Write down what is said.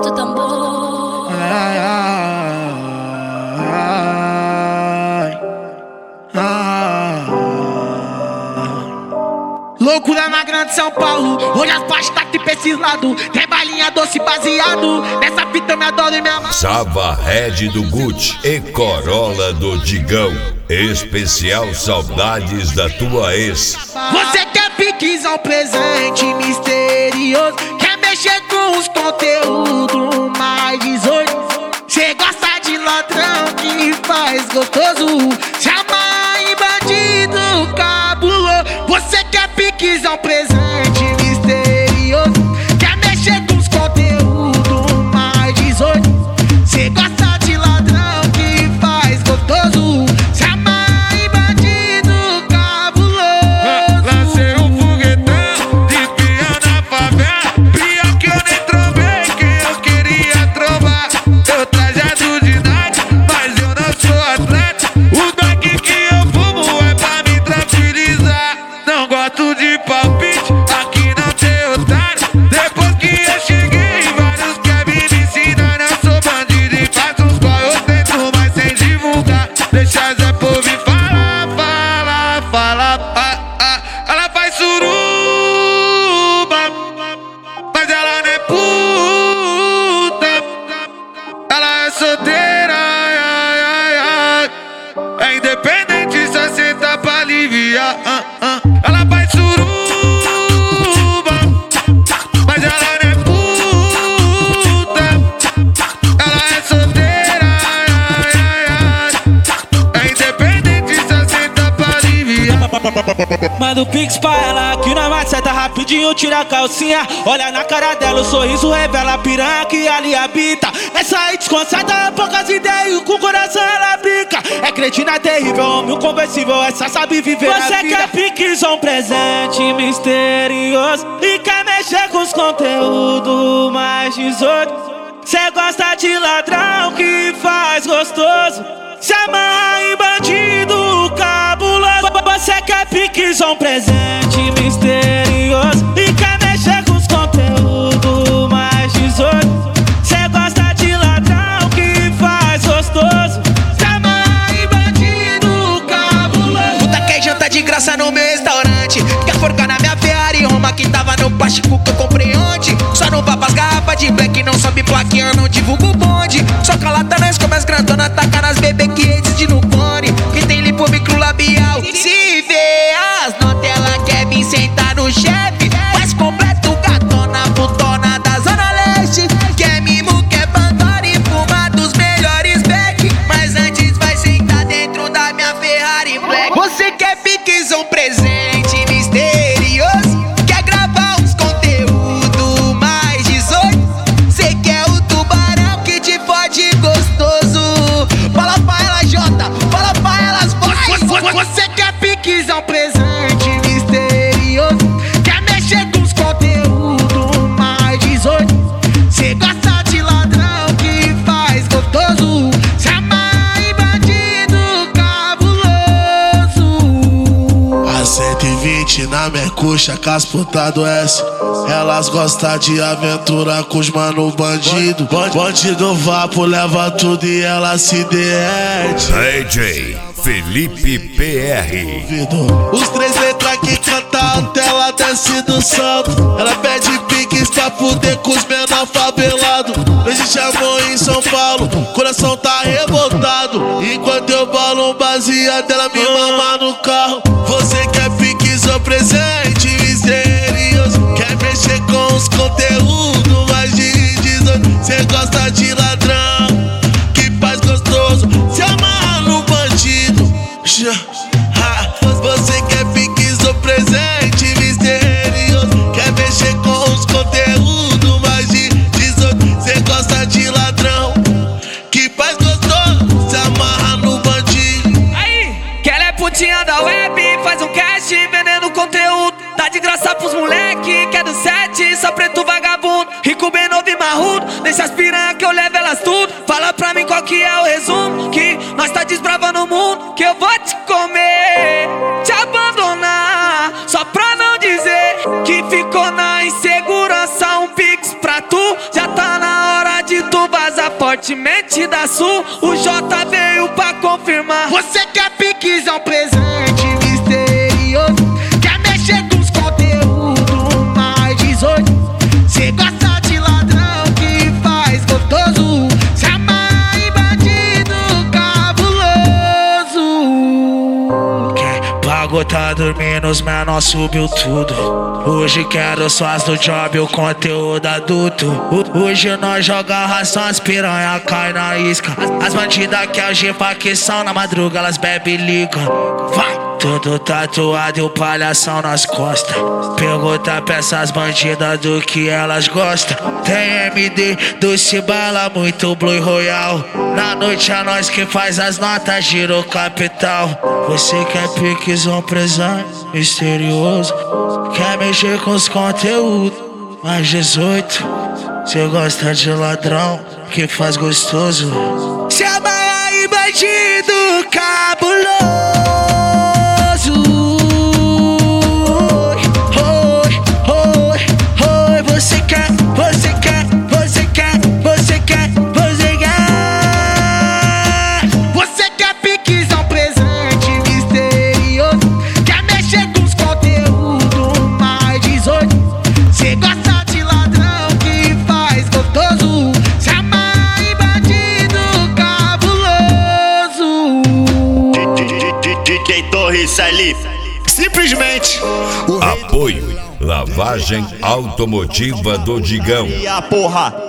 do tambor. Ai, ai. Loucura na grande São Paulo. Hoje as baixas tá tipo esses lados. Tem balinha doce baseado. Nessa fita eu me adoro e me amarro. Sava Red do Gucci e Corolla do Digão. Especial saudades da tua ex. Você quer piquezão presente misterioso. Quer mexer com os conteúdos mais 18. Cê gosta de ladrão que faz gostoso. Se amarra em bandido cabuloso. Você quer piquezão presente misterioso. Quer mexer com os conteúdos mais 18. Cê gosta de ladrão que faz gostoso. Se amarra em bandido cabuloso. Lancei um foguetão de pia na favela. Pior que eu nem trovei quem eu queria trovar. Eu trajado de night, mas eu não sou atleta. O daqui que eu fumo é pra me tranquilizar. Não gosto de palpite, aqui não tem otário. Depois que eu cheguei, vários querem me ensinar. Eu sou bandido e faço uns qual eu tento, mas sem divulgar. Deixa Zé Povo me falar. Ela faz suruba, mas ela não é puta. Ela é solteira, é independente, só senta pra aliviar. Ela faz suruba, mas ela não é puta. Ela é solteira, é independente, só senta pra aliviar. Manda o pix pra ela que na maceta rapidinho tira a calcinha. Olha na cara dela, o sorriso revela a piranha que ali habita. Essa aí desconcerta, poucas ideias, com o coração ela brinca. É cretina terrível, homem conversível, essa sabe viver a vida. Você quer piquezão presente misterioso e quer mexer com os conteúdos mais 18. Cê gosta de ladrão que faz gostoso. Se amarra em bandido cabuloso. Você quer piquezão presente misterioso e quer mexer com os conteúdos mais 18. Cê gosta de ladrão que faz gostoso. Se amarra em bandido cabuloso. Puta quer janta de graça no meu restaurante. Quer forcar na minha Ferrari Roma que tava no plástico que eu comprei ontem. Só não vá pras garrafas de black, não sobe plaquinha, não divulgo o bonde. Só calata nós como as grandonas, taca nas bebê que existe no fone. Que tem lipo microlabial. Se vê as notas, ela quer vir sentar no chefe. Faz completo gatona, putona da Zona Leste. Quer mimo, quer Pandora e fuma dos melhores beck. Mas antes vai sentar dentro da minha Ferrari Black. Você quer piquezão presente misterioso. Quer gravar uns conteúdo mais 18. Cê quer o tubarão que te fode gostoso. Fala pra ela, Jota, fala pra elas, vai. Você quer piquezão presente misterioso. Quer mexer com os conteúdos mais 18. Cê gosta de ladrão que faz gostoso. Se amarra em bandido cabuloso. A 120 na minha coxa, com as putas do S. Elas gostam de aventura com os mano bandido. Bandido vapo, leva tudo e ela se derrete. DJ Felipe PR. Os 3 letras que canta até ela desce do salto. Ela pede piques pra fuder com os menor favelado. Não existe amor em São Paulo, coração tá revoltado. Enquanto eu balo um baseado, ela me mama no carro. Você quer piquezão presente misterioso. Quer mexer com os conteúdos mais de 18. Cê gosta de ladrão que faz gostoso. Se amarra no bandido. Você quer piquezão presente misterioso. Quer mexer com os conteúdos mais de 18. Cê gosta de ladrão que faz gostoso. Se amarra no bandido. Aí, que ela é putinha da web, faz um cast vendendo conteúdo. Tá de graça pros moleque, que é do 7, só preto vagabundo. Rico, bem novo e marrudo, deixa as piranha que eu levo elas tudo. Fala pra mim qual que é o resumo, que nós tá desbravando o mundo. Que eu vou te comer, te abandonar, só pra não dizer que ficou na insegurança. Um pix pra tu, já tá na hora de continente da Sul, o J veio pra confirmar. Você quer piquezão presente misterioso, quer mexer com os conteúdos mais 18. Cê gosta de ladrão que faz gostoso, se amarra em bandido cabuloso. Pago tá dormindo, os menor subiu tudo. Hoje quero só as do job, o conteúdo adulto. Hoje nós joga ração, as piranha cai na isca. As bandidas que algema que são na madruga, elas bebe e ligam. Vai! Tudo tatuado e o palhação nas costas. Pergunta pra essas bandidas do que elas gostam. Tem MD, doce bala, muito Blue Royal. Na noite é nós que faz as notas, giro capital. Você quer piquezão presente, misterioso, quer mexer com os conteúdos mais 18. Cê gosta de ladrão que faz gostoso, Se amarra em bandido cabuloso. Você quer piquezão presente misterioso, quer mexer com os conteúdos mais 18. Cê gosta de ladrão que faz gostoso, se amarra em bandido cabuloso. DJ Torres ali. Simplesmente Apoio Lavagem Automotiva do Digão. E a porra.